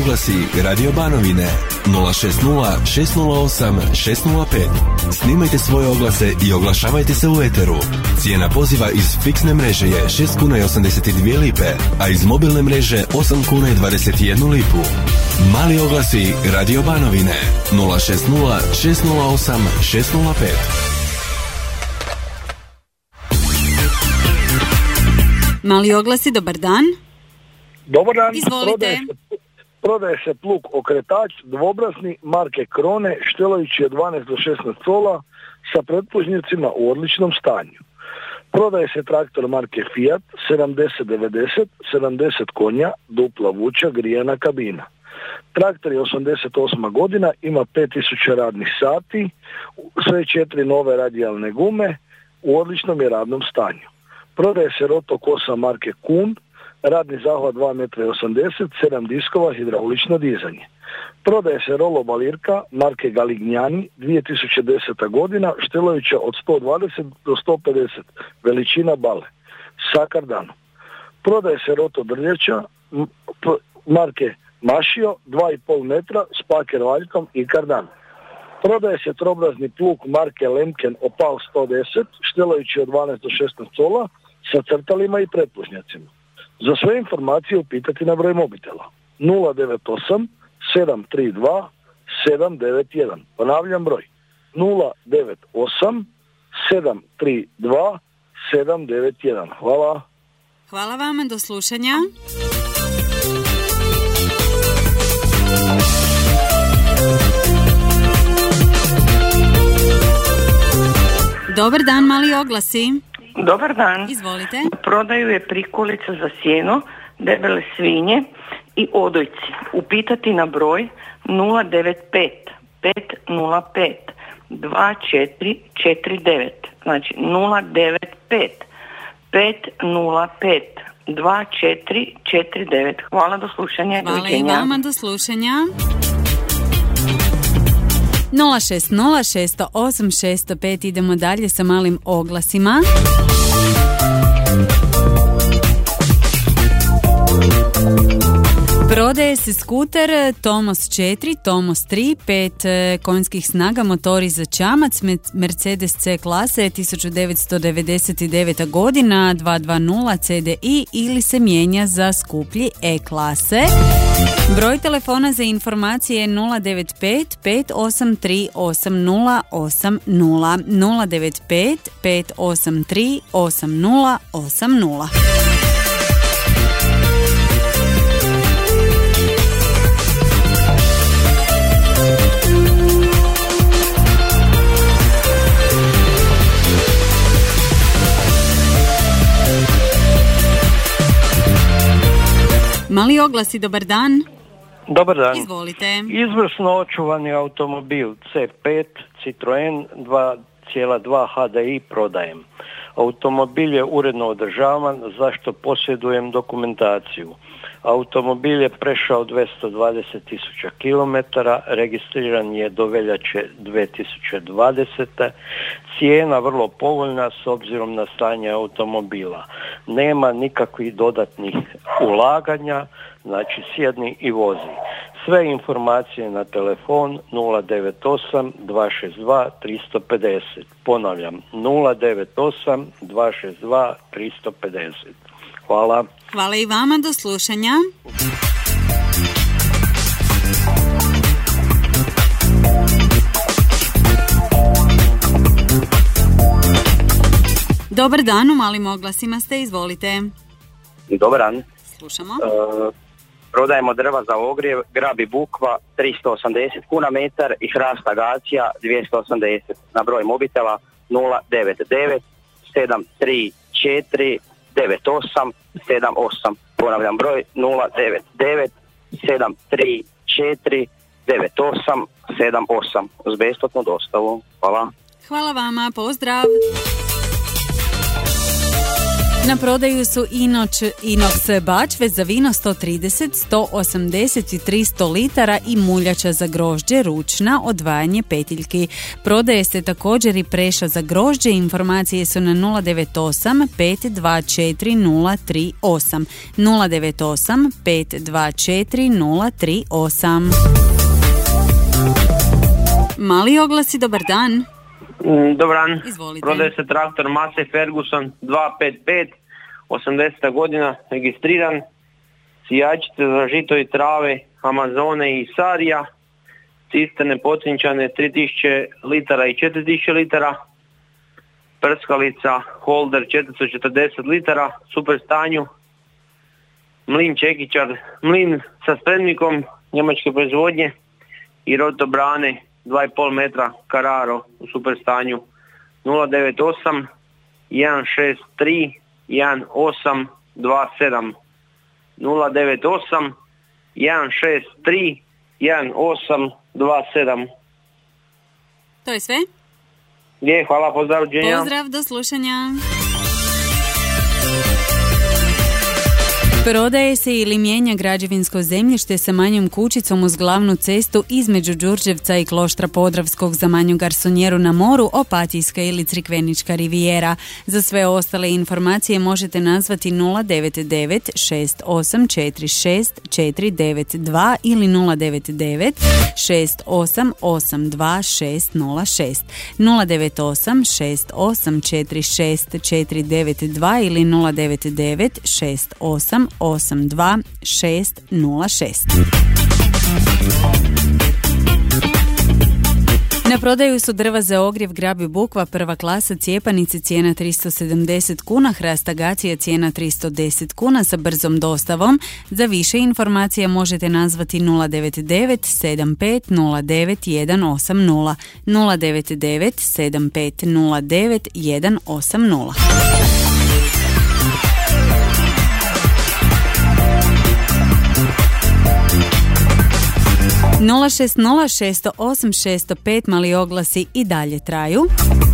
oglasi Radio Banovine 060 608 605. Snimajte svoje oglase i oglašavajte se u eteru. Cijena poziva iz fiksne mreže je 6 kuna i 82 lipe, a iz mobilne mreže 8 kuna i 21 lipu. Mali oglasi Radio Banovine 060 608 605. Mali oglasi, dobar dan. Dobar dan. Izvolite. Prodaje se plug okretač dvobrazni marke Krone, štelovići od 12 do 16 cola sa pretplužnicima u odličnom stanju. Prodaje se traktor marke Fiat 7090, 70 konja, dupla vuča, grijana kabina. Traktor je 88. godina, ima 5000 radnih sati, sve 4 nove radijalne gume, u odličnom je radnom stanju. Prodaje se roto kosa marke Kun, radni zahvat 2,80 m, 7 diskova, hidraulično dizanje. Prodaje se rolo balirka marke Galignani, 2010. godina, štelovića od 120 do 150, veličina bale, sa kardanom. Prodaje se roto drljeća marke Mašio, 2,5 metra, s paker valjkom i kardan. Prodaje se trobrazni plug marke Lemken Opal 110, štelovići od 12 do 16 cola, sa crtalima i pretplužnjacima. Za sve informacije upitati na broj mobitela 098 732 791. Ponavljam broj 098 732 791. Hvala. Hvala vam, do slušanja. Dobar dan, mali oglasi. Dobar dan. Izvolite. Prodaju je prikolica za sjeno, debele svinje i odojci. Upitati na broj 095 505 2449. Znači 095 505 2449. Hvala, do slušanja. Hvala i vama, do slušanja. 060 608 605. Idemo dalje sa malim oglasima. Prodaje se skuter Tomos 4, Tomos 3, 5 konjskih snaga, motori za čamac, Mercedes C klase, 1999. godina, 220 CDI ili se mijenja za skuplji E klase. Broj telefona za informacije je 095 583 8080, 095 583 8080. Mali oglasi, dobar dan. Dobar dan. Izvolite. Izvrsno očuvani automobil C5 Citroen 2.2 HDI prodajem. Automobil je uredno održavan, zašto posjedujem dokumentaciju. Automobil je prešao 220.000 km, registriran je do veljače 2020. Cijena vrlo povoljna s obzirom na stanje automobila. Nema nikakvih dodatnih ulaganja, znači sjedni i vozi. Sve informacije na telefon 098 262 350. Ponavljam, 098 262 350. Hvala. Hvala i vama, do slušanja. Dobar dan, u malim oglasima ste, izvolite. Dobar dan. Slušamo. Prodajemo drva za ogrjev, grab i bukva 380 kuna metar i hrast agacija 280. Na broj mobitela 099 734 9878. Ponavljam broj 099 734 9878 uz besplatnu dostavu. Hvala. Hvala vama, pozdrav. Na prodaju su inox bačve za vino 130, 180 i 300 litara i muljača za grožđe, ručna, odvajanje petiljki. Prodaje se također i preša za grožđe. Informacije su na 098 524 038. 098 524 038. Mali oglasi, dobar dan. Dobar dan. Izvolite. Prodaje se traktor Massey Ferguson 255, 80. godina, registriran, sijačice za žito i trave, Amazone i Sarija, cisterne potrinčane 3000 litara i 4000 litara, prskalica Holder 440 litara, super stanju, mlin čekičar, mlin sa spremnikom njemačke proizvodnje i rotobrane 2,5 metra Carraro u super stanju. 098 163 1827. 098 163 1827. To je sve? Je, hvala, pozdrav, dženja. Pozdrav, do slušanja. Prodaje se ili mijenja građevinsko zemljište sa manjom kućicom uz glavnu cestu između Đurđevca i Kloštra Podravskog za manju garsonjeru na moru, Opatijska ili Crikvenička rivijera. Za sve ostale informacije možete nazvati 099 6846 492 ili 099 6882 606. 098 6846 492 ili 099 6882 606. Na prodaju su drva za ogrjev Grab i Bukva, prva klasa, cijepanice, cijena 370 kuna, hrast agacija, cijena 310 kuna sa brzom dostavom. Za više informacija možete nazvati 099 7509 180. 099 7509 180. 060 608 605, mali oglasi i dalje traju.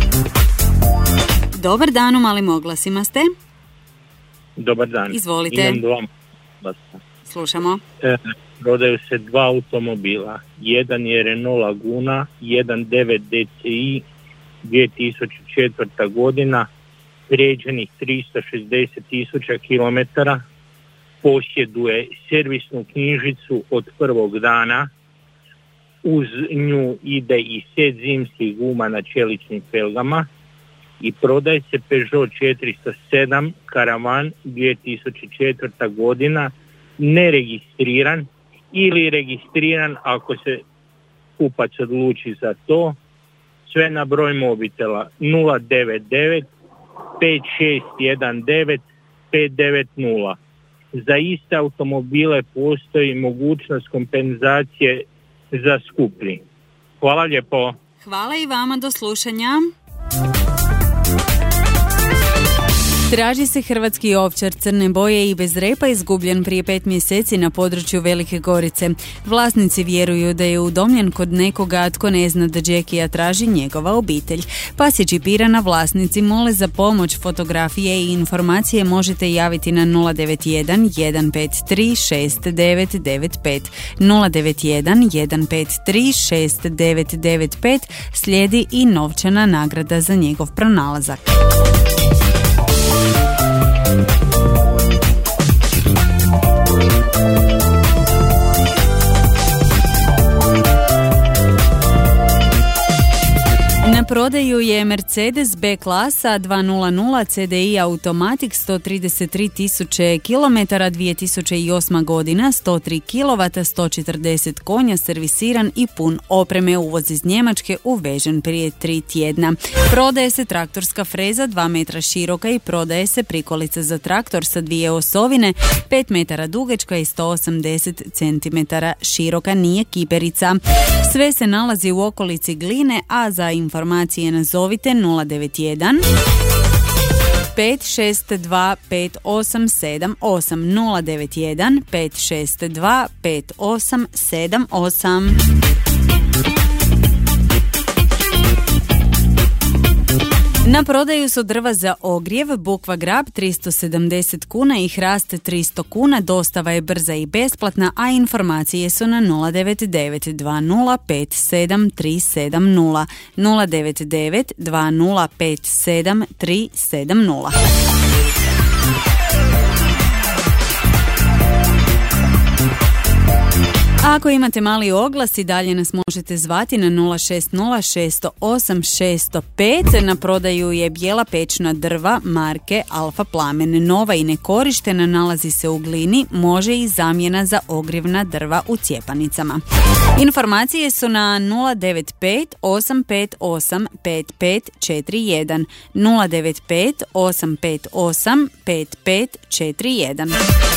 Dobar dan, u malim oglasima ste. Dobar dan. Izvolite. Imam dva oglasa. Slušamo. Prodaju se dva automobila. Jedan je Renault Laguna 1.9 DCI 2004. godina, prijeđenih 360.000 km, posjeduje servisnu knjižicu od prvog dana, uz nju ide i set zimskih guma na čeličnim felgama i prodaje se Peugeot 407 Karavan 2004. godina, neregistriran ili registriran ako se kupac odluči za to, sve na broj mobitela 099 5619 590. Za iste automobile postoji mogućnost kompenzacije za skuplji. Hvala lijepo. Hvala i vama, do slušanja. Traži se hrvatski ovčar crne boje i bez repa, izgubljen prije 5 mjeseci na području Velike Gorice. Vlasnici vjeruju da je udomljen kod nekoga tko ne zna da Jackija traži njegova obitelj. Pas je čipiran, a vlasnici mole za pomoć. Fotografije i informacije možete javiti na 091 153 6995. 091 153 6995. Slijedi i novčana nagrada za njegov pronalazak. Na prodaju je Mercedes B klasa 200 CDI Automatic 133.000 km 2008. godina, 103 kW, 140 konja, servisiran i pun opreme, uvoz iz Njemačke, uvežen prije 3 tjedna. Prodaje se traktorska freza 2 metra široka i prodaje se prikolica za traktor sa 2 osovine, 5 metara dugačka i 180 cm široka, nije kiperica. Sve se nalazi u okolici Gline, a za informacije nazovite 091 562 5878 091 562 5878. Na prodaju su drva za ogrjev, bukva grab 370 kuna i hrast 300 kuna, dostava je brza i besplatna, a informacije su na 099 2057 370, 099 2057 370. Ako imate mali oglas i dalje nas možete zvati na 060 608 605. Na prodaju je bijela pečna drva marke Alfa Plamen. Nova i nekorištena, nalazi se u glini, može i zamjena za ogrjevna drva u cjepanicama. Informacije su na 095 858 5541, 095 858 5541.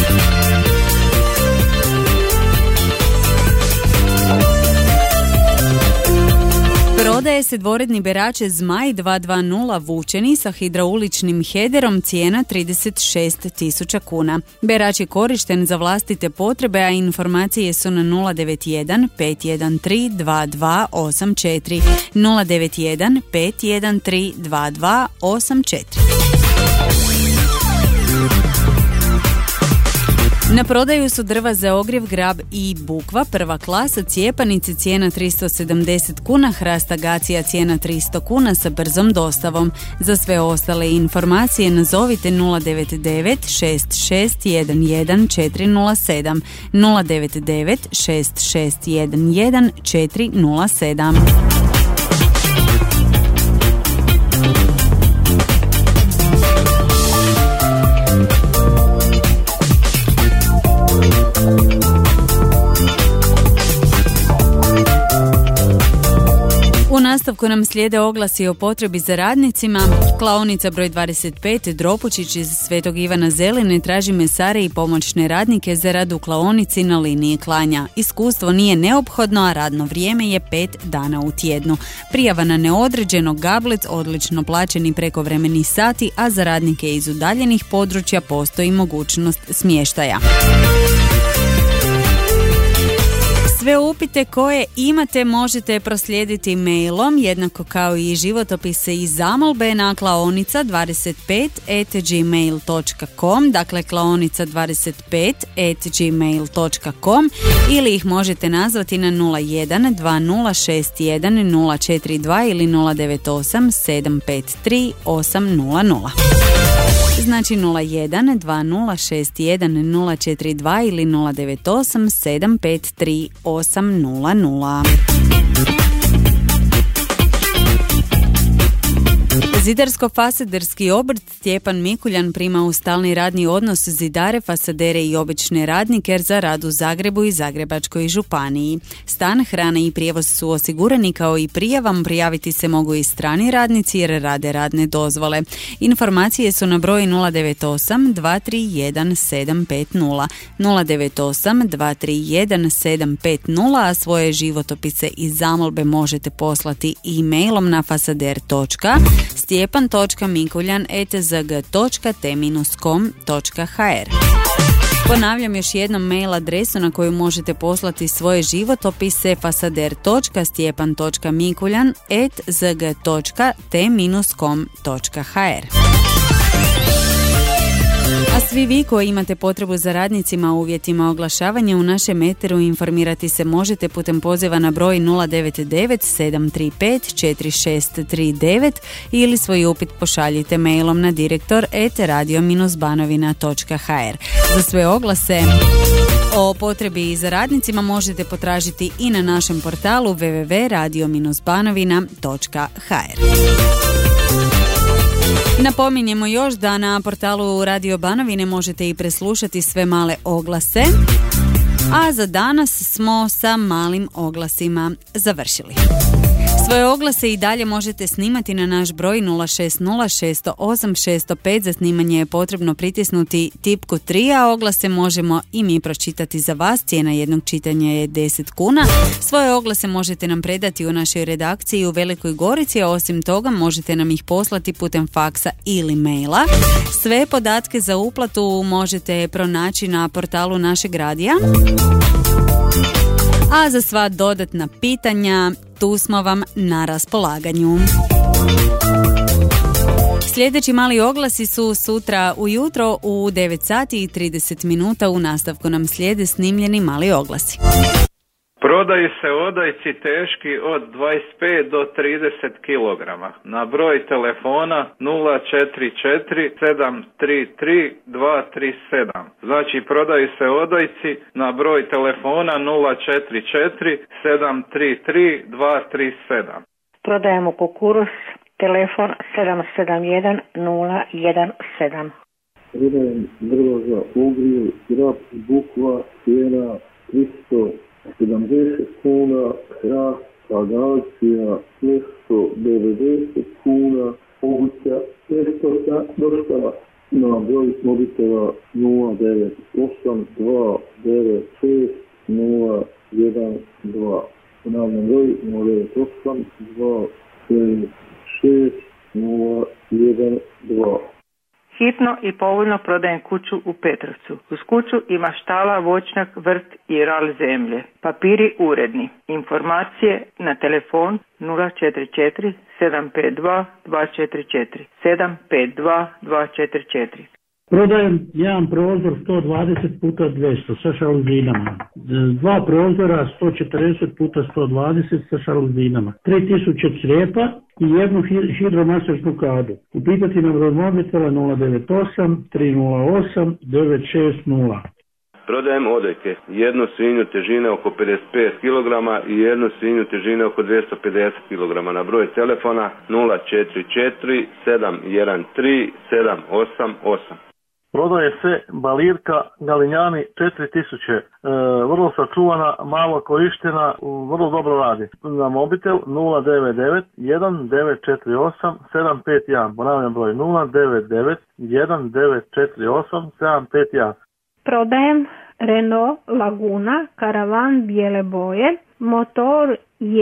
Prodaje se dvoredni berače Zmaj 220 vučeni sa hidrauličnim hederom, cijena 36.000 kuna. Berač je korišten za vlastite potrebe, a informacije su na 091 513 2284, 091 513 2284. Na prodaju su drva za ogrjev grab i bukva, prva klasa, cijepanice cijena 370 kuna, hrast agacija cijena 300 kuna sa brzom dostavom. Za sve ostale informacije nazovite 099 6611 407, 099 6611 407. U nastavku nam slijede oglasi o potrebi za radnicima. Klaonica broj 25 Dropučić iz Svetog Ivana Zeline traži mesare i pomoćne radnike za rad u klaonici na liniji klanja. Iskustvo nije neophodno, a radno vrijeme je 5 dana u tjednu. Prijava na neodređeno, gablec, odlično plaćeni prekovremeni sati, a za radnike iz udaljenih područja postoji mogućnost smještaja. Sve upite koje imate možete proslijediti mailom, jednako kao i životopise i zamolbe na klaonica25@gmail.com, dakle klaonica25@gmail.com, ili ih možete nazvati na 01 2061 042 ili 098 753 800. Znači 01 2061 042 ili 098 753 800. Zidarsko-fasaderski obrt Stjepan Mikuljan prima u stalni radni odnos zidare, fasadere i obične radnike za rad u Zagrebu i Zagrebačkoj županiji. Stan, hrana i prijevoz su osigurani, kao i prijavom. Prijaviti se mogu i strani radnici jer rade radne dozvole. Informacije su na broj 098 231 750, 098 231 750, a svoje životopise i zamolbe možete poslati e-mailom na fasader.mikuljan@zg.t-com.hr. Ponavljam još jednom mail adresu na koju možete poslati svoje životopise: fasader.mikuljan@zg.t-com.hr. A svi vi koji imate potrebu za radnicima u uvjetima oglašavanja u našem eteru, informirati se možete putem poziva na broj 099 735 4639 ili svoj upit pošaljite mailom na direktor@radio-banovina.hr. Za sve oglase o potrebi za radnicima možete potražiti i na našem portalu www.radio-banovina.hr. Napominjemo još da na portalu Radio Banovine možete i preslušati sve male oglase, a za danas smo sa malim oglasima završili. Svoje oglase i dalje možete snimati na naš broj 060 608 605. Za snimanje je potrebno pritisnuti tipku 3, a oglase možemo i mi pročitati za vas. Cijena jednog čitanja je 10 kuna. Svoje oglase možete nam predati u našoj redakciji u Velikoj Gorici, a osim toga možete nam ih poslati putem faksa ili maila. Sve podatke za uplatu možete pronaći na portalu našeg radija. A za sva dodatna pitanja tu smo vam na raspolaganju. Sljedeći mali oglasi su sutra ujutro u 9 sati i 30 minuta. U nastavku nam slijede snimljeni mali oglasi. Prodaju se odojci teški od 25 do 30 kg. Na broj telefona 044 733 237. Znači prodaju se odojci na broj telefona 044 733 237. Prodajemo kukuruz, telefon 771 017. Prodajem drvo za ogrjev, grab, bukva, cijena 370 kuna, hrast, agacija 290 kuna, obuća 500, dostava na broj mobitela 098 296 012. Ponavljam broj 098 296 012. Hitno i povoljno prodajem kuću u Petrovcu. Uz kuću ima štala, voćnjak, vrt i ral zemlje. Papiri uredni. Informacije na telefon 044 752 244 752 244. Prodajem jedan prozor 120 puta 200 sa šaluzinama. Dva prozora 140 puta 120 sa šaluzinama. 3000 crijepa i jednu hidromasažnu kadu. Upitati na broj mobitela 098 308 960. Prodajem odojke. Jednu svinju težine oko 55 kg i jednu svinju težine oko 250 kg. Na broj telefona 044 713 788. Prodaje se balirka Galinjani 4000, vrlo sačuvana, malo korištena, vrlo dobro radi. Na mobitel 099 1948 751, ponavljam broj 099 1948 751. Prodajem Renault Laguna Karavan bijele boje, motor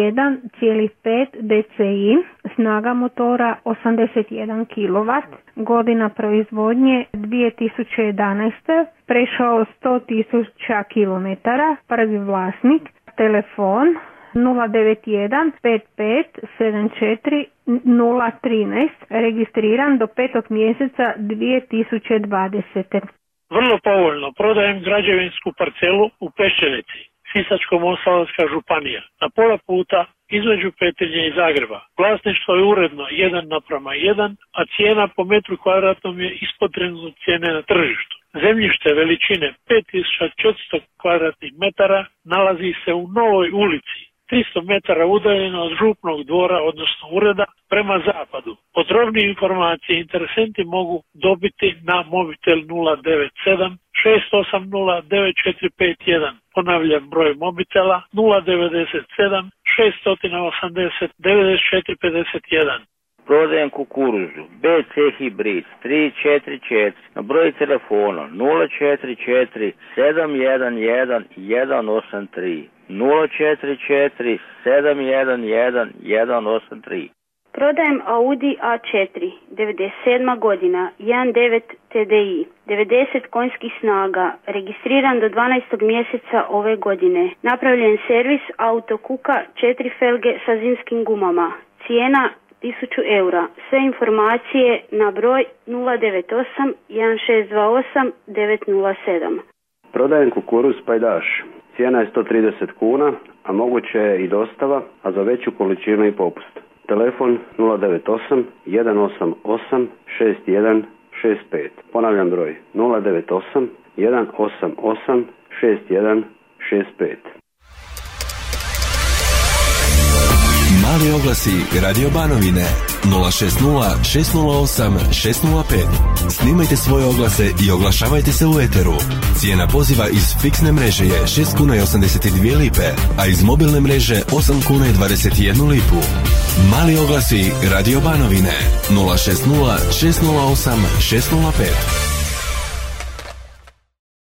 1,5 DCI, snaga motora 81 kW, godina proizvodnje 2011, prešao 100.000 km, prvi vlasnik, telefon 091 55 74 013, registriran do 5. mjeseca 2020. Vrlo povoljno prodajem građevinsku parcelu u Peščenici, Sisačko-moslavačka županija, na pola puta između Petrinje i Zagreba. Vlasništvo je uredno 1:1, a cijena po metru kvadratnom je ispod trenutne cijene na tržištu. Zemljište veličine 5400 kvadratnih metara nalazi se u Novoj ulici, 300 metara udaljeno od župnog dvora, odnosno ureda, prema zapadu. Podrobnije informacije interesenti mogu dobiti na mobitel 097 680 9451. Ponavljam broj mobitela 097 680 9451. Prodajem kukuruzu BC hibrid 344 na broj telefona 044 711 183 044 711 183. Prodajem Audi A4, 97. godina, 1.9 TDI, 90 konjskih snaga, registriran do 12. mjeseca ove godine. Napravljen servis Autokuka 4 felge sa zimskim gumama. Cijena 1000 eura. Sve informacije na broj 098 1628 907. Prodajem kukuruz Pajdaš. Cijena je 130 kuna, a moguće je i dostava, a za veću količinu i popust. Telefon 098 188 6165. Ponavljam broj 098 188 6165. Mali oglasi Radio Banovine 060 608 605. Snimajte svoje oglase i oglašavajte se u eteru. Cijena poziva iz fiksne mreže je 6 kuna i 82 lipe, a iz mobilne mreže 8 kuna i 21 lipu. Mali oglasi Radio Banovine 060 608 605.